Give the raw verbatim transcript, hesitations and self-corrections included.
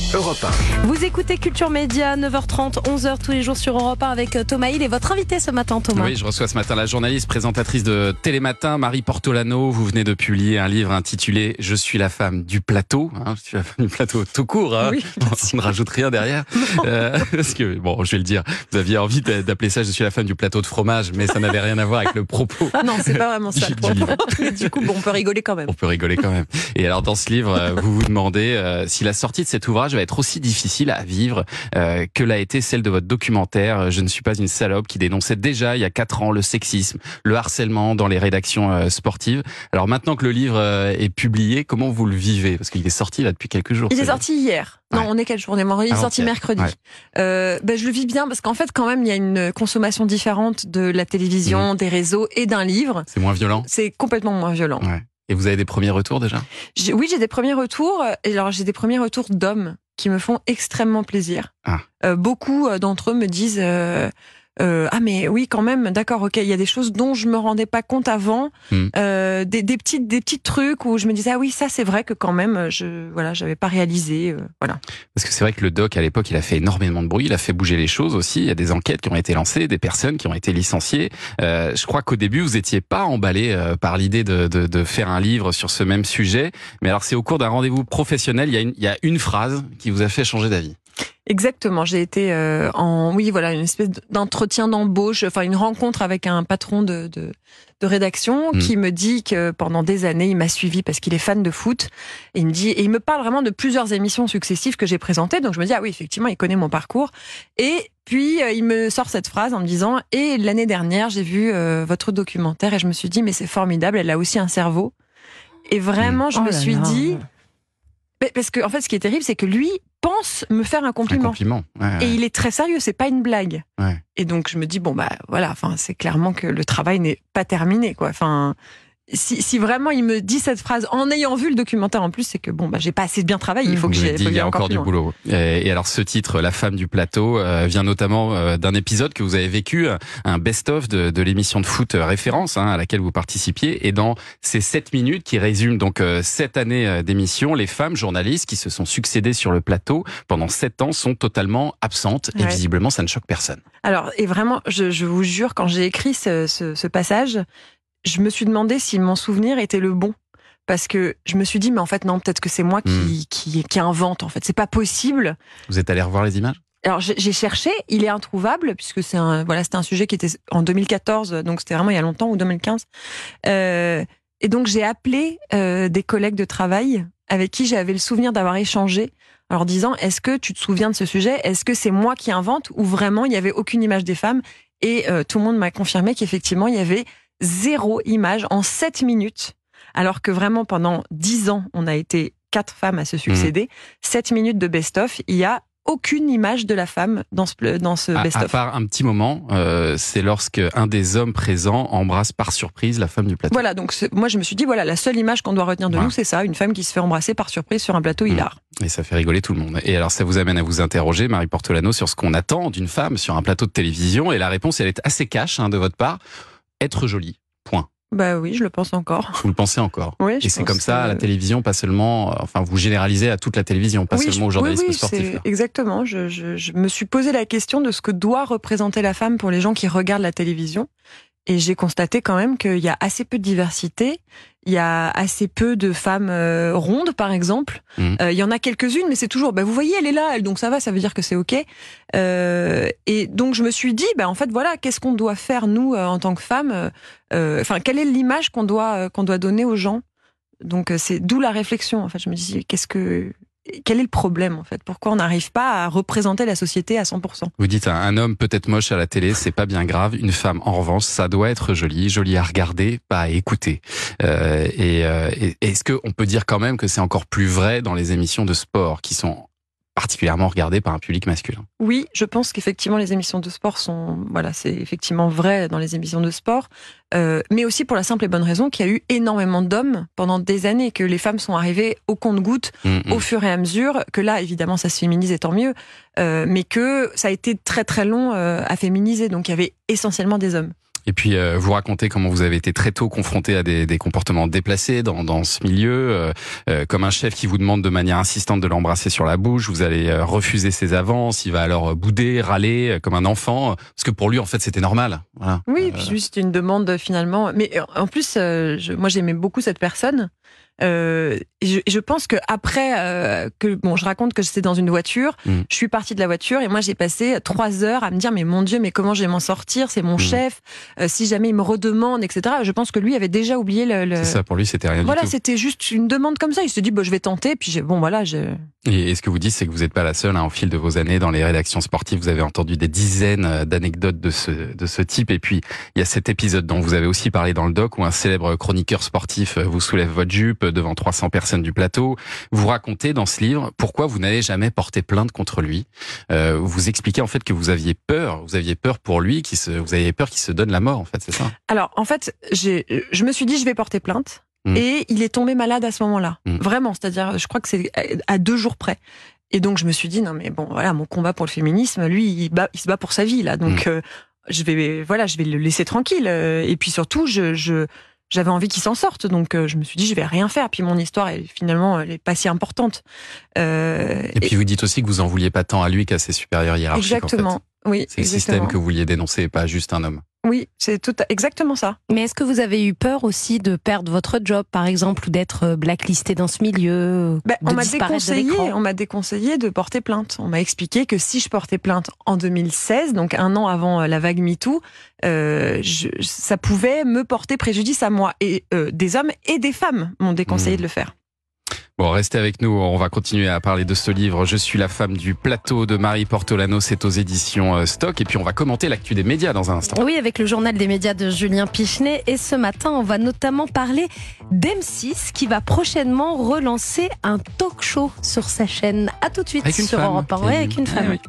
Europe un. Vous écoutez Culture Média, neuf heures trente, onze heures tous les jours sur Europe un avec Thomas Hill et votre invité ce matin, Thomas. Oui, je reçois ce matin la journaliste, présentatrice de Télématin, Marie Portolano. Vous venez de publier un livre intitulé « Je suis la femme du plateau hein, ». Je suis la femme du plateau tout court. Hein. Oui, on ne rajoute rien derrière. Euh, parce que, bon, je vais le dire, vous aviez envie d'appeler ça « Je suis la femme du plateau de fromage », mais ça n'avait rien à voir avec le propos. Non, c'est pas vraiment ça. Du, du livre. Mais du coup, bon, on peut rigoler quand même. On peut rigoler quand même. Et alors, dans ce livre, vous vous demandez euh, si la sortie de cet ouvrage va être aussi difficile à vivre euh, que l'a été celle de votre documentaire « Je ne suis pas une salope » qui dénonçait déjà il y a quatre ans le sexisme, le harcèlement dans les rédactions euh, sportives. Alors maintenant que le livre euh, est publié, comment vous le vivez? Parce qu'il est sorti là depuis quelques jours. Il est sorti hier. Non, ouais. On est quel jour? On est mort. Il est sorti mercredi. Ouais. Euh, ben, je le vis bien parce qu'en fait, quand même, il y a une consommation différente de la télévision, mmh. des réseaux et d'un livre. C'est moins violent. C'est complètement moins violent. Ouais. Et vous avez des premiers retours déjà? j'ai, Oui, j'ai des premiers retours. Et alors, j'ai des premiers retours d'hommes qui me font extrêmement plaisir. Ah. Euh, beaucoup d'entre eux me disent euh, euh, ah mais oui quand même, d'accord, ok, il y a des choses dont je me rendais pas compte avant, mm. euh, des, des petits des petits trucs où je me disais ah oui ça c'est vrai que quand même je voilà j'avais pas réalisé, euh, voilà. Parce que c'est vrai que le doc à l'époque il a fait énormément de bruit, il a fait bouger les choses aussi. Il y a des enquêtes qui ont été lancées, des personnes qui ont été licenciées. Euh, je crois qu'au début vous étiez pas emballé euh, par l'idée de, de de faire un livre sur ce même sujet, mais alors c'est au cours d'un rendez-vous professionnel, il y a une il y a une phrase qui vous a fait changer d'avis. Exactement, j'ai été euh, en oui voilà une espèce d'entretien d'embauche, enfin une rencontre avec un patron de de, de rédaction mmh. qui me dit que pendant des années il m'a suivi parce qu'il est fan de foot et il me dit et il me parle vraiment de plusieurs émissions successives que j'ai présentées, donc je me dis ah oui effectivement il connaît mon parcours et puis euh, il me sort cette phrase en me disant et l'année dernière j'ai vu euh, votre documentaire et je me suis dit mais c'est formidable, elle a aussi un cerveau et vraiment mmh. je oh me suis là. dit parce que en fait ce qui est terrible c'est que lui pense me faire un compliment. Un compliment. Ouais, ouais. Et il est très sérieux, c'est pas une blague. Ouais. Et donc je me dis bon bah voilà, enfin c'est clairement que le travail n'est pas terminé quoi. Enfin si, si vraiment il me dit cette phrase en ayant vu le documentaire en plus, c'est que bon bah j'ai pas assez bien travaillé. Il faut que j'ai. Il y a encore, encore du boulot. Et, et alors ce titre, La femme du plateau, euh, vient notamment euh, d'un épisode que vous avez vécu, un best-of de, de l'émission de foot euh, référence hein, à laquelle vous participiez. Et dans ces sept minutes qui résument donc euh, sept années euh, d'émission, les femmes journalistes qui se sont succédées sur le plateau pendant sept ans sont totalement absentes. Ouais. Et visiblement, ça ne choque personne. Alors et vraiment, je, je vous jure, quand j'ai écrit ce, ce, ce passage. Je me suis demandé si mon souvenir était le bon. Parce que je me suis dit, mais en fait, non, peut-être que c'est moi qui, mmh. qui, qui invente, en fait. C'est pas possible. Vous êtes allé revoir les images? Alors, j'ai cherché, il est introuvable, puisque c'est un, voilà, c'était un sujet qui était en deux mille quatorze, donc c'était vraiment il y a longtemps, ou deux mille quinze. Euh, et donc, j'ai appelé euh, des collègues de travail avec qui j'avais le souvenir d'avoir échangé, en leur disant, est-ce que tu te souviens de ce sujet? Est-ce que c'est moi qui invente, ou vraiment, il n'y avait aucune image des femmes? Et euh, tout le monde m'a confirmé qu'effectivement, il y avait zéro image en sept minutes, alors que vraiment pendant dix ans, on a été quatre femmes à se succéder. Mmh. sept minutes de best-of, il y a aucune image de la femme dans ce, dans ce best-of. À, à part un petit moment, euh, c'est lorsque un des hommes présents embrasse par surprise la femme du plateau. Voilà, donc moi je me suis dit, voilà, la seule image qu'on doit retenir de ouais. nous, c'est ça, une femme qui se fait embrasser par surprise sur un plateau mmh. hilar. Et ça fait rigoler tout le monde. Et alors ça vous amène à vous interroger, Marie Portolano, sur ce qu'on attend d'une femme sur un plateau de télévision. Et la réponse, elle est assez cash hein, de votre part, être jolie. Point. Bah oui, je le pense encore. Vous le pensez encore? Oui. Et c'est comme ça à la télévision, pas seulement. Enfin, vous généralisez à toute la télévision, pas oui, seulement au journalisme oui, oui, sportif. Exactement. Je, je, je me suis posé la question de ce que doit représenter la femme pour les gens qui regardent la télévision. Et j'ai constaté quand même qu'il y a assez peu de diversité. Il y a assez peu de femmes euh, rondes, par exemple. Mmh. Euh, il y en a quelques-unes, mais c'est toujours, bah, vous voyez, elle est là, elle, donc ça va, ça veut dire que c'est OK. Euh, et donc, je me suis dit, bah, en fait, voilà, qu'est-ce qu'on doit faire, nous, euh, en tant que femmes euh, Enfin, quelle est l'image qu'on doit, euh, qu'on doit donner aux gens? Donc, euh, c'est d'où la réflexion. En fait, je me dis, qu'est-ce que... Quel est le problème, en fait? Pourquoi on n'arrive pas à représenter la société à cent pour cent? Vous dites, un homme peut être moche à la télé, c'est pas bien grave. Une femme, en revanche, ça doit être jolie. Jolie à regarder, pas à écouter. Euh, et, euh, et est-ce qu'on peut dire quand même que c'est encore plus vrai dans les émissions de sport, qui sont particulièrement regardées par un public masculin? Oui, je pense qu'effectivement les émissions de sport sont, voilà, c'est effectivement vrai dans les émissions de sport, euh, mais aussi pour la simple et bonne raison qu'il y a eu énormément d'hommes pendant des années, que les femmes sont arrivées au compte-gouttes mmh, au mmh. fur et à mesure, que là évidemment ça se féminise et tant mieux, euh, mais que ça a été très très long euh, à féminiser, donc il y avait essentiellement des hommes. Et puis euh, vous racontez comment vous avez été très tôt confronté à des, des comportements déplacés dans, dans ce milieu, euh, euh, comme un chef qui vous demande de manière insistante de l'embrasser sur la bouche, vous allez euh, refuser ses avances, il va alors bouder, râler euh, comme un enfant, parce que pour lui en fait c'était normal. Voilà. Oui, Euh, puis lui c'était une demande finalement. Mais en plus, euh, je, moi j'aimais beaucoup cette personne. Euh, et je, et je pense que après euh, que bon, je raconte que j'étais dans une voiture, Mm. je suis partie de la voiture et moi j'ai passé trois heures à me dire mais mon Dieu, mais comment je vais m'en sortir? C'est mon Mm. chef. Euh, si jamais il me redemande, et cetera. Je pense que lui avait déjà oublié le. le... C'est ça, pour lui c'était rien Voilà, du tout. c'était juste une demande comme ça. Il se dit bon, je vais tenter. Puis j'ai, bon voilà, j'ai. Et, et ce que vous dites, c'est que vous n'êtes pas la seule. Hein, au fil de vos années dans les rédactions sportives, vous avez entendu des dizaines d'anecdotes de ce de ce type. Et puis il y a cet épisode dont vous avez aussi parlé dans le doc, où un célèbre chroniqueur sportif vous soulève votre jupe devant trois cents personnes du plateau. Vous racontez dans ce livre pourquoi vous n'avez jamais porté plainte contre lui. Euh, vous expliquez en fait que vous aviez peur, vous aviez peur pour lui, qu'il se, vous aviez peur qu'il se donne la mort. En fait, c'est ça. Alors en fait, j'ai, je me suis dit je vais porter plainte. Mm. Et il est tombé malade à ce moment-là. Mm. Vraiment, c'est-à-dire, je crois que c'est à deux jours près. Et donc, je me suis dit, non, mais bon, voilà, mon combat pour le féminisme, lui, il, bat, il se bat pour sa vie, là. Donc, mm. euh, je vais, voilà, je vais le laisser tranquille. Et puis surtout, je, je, j'avais envie qu'il s'en sorte. Donc, euh, je me suis dit, je vais rien faire. Puis mon histoire, elle, finalement, elle est pas si importante. Euh, et puis, et... vous dites aussi que vous en vouliez pas tant à lui qu'à ses supérieurs hiérarchiques. Exactement. En fait. Oui. C'est le exactement. système que vous vouliez dénoncer, pas juste un homme. Oui, c'est tout exactement ça. Mais est-ce que vous avez eu peur aussi de perdre votre job, par exemple, ou d'être blacklisté dans ce milieu, ben, de on m'a disparaître de déconseillé, l'écran ? on m'a déconseillé de porter plainte. On m'a expliqué que si je portais plainte en deux mille seize, donc un an avant la vague MeToo, euh, je, ça pouvait me porter préjudice à moi. Et euh, des hommes et des femmes m'ont déconseillé mmh. de le faire. Bon, restez avec nous, on va continuer à parler de ce livre. Je suis la femme du plateau de Marie Portolano, c'est aux éditions Stock. Et puis on va commenter l'actu des médias dans un instant. Oui, avec le journal des médias de Julien Pichenet. Et ce matin, on va notamment parler d'M six qui va prochainement relancer un talk show sur sa chaîne. À tout de suite avec une sur femme. Europe un. Ouais, avec une femme.